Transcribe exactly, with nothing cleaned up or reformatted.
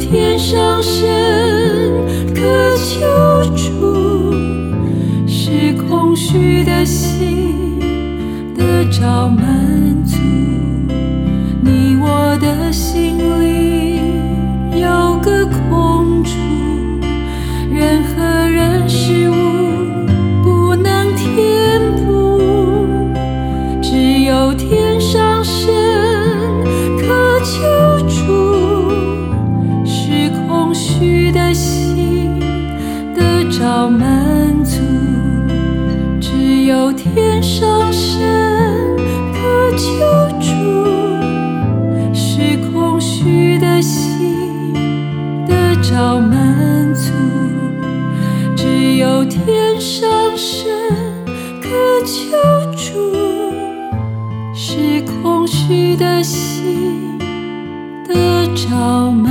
天上神可救助，使空虚的心得着满足。你我的心里有个空处，人和人事物不能填补，只有天上神可救助，使空虚的心得着满足。只有天上神可救助，使空虚的心得着满足。只有天上神可救助，使空虚的心得着满足。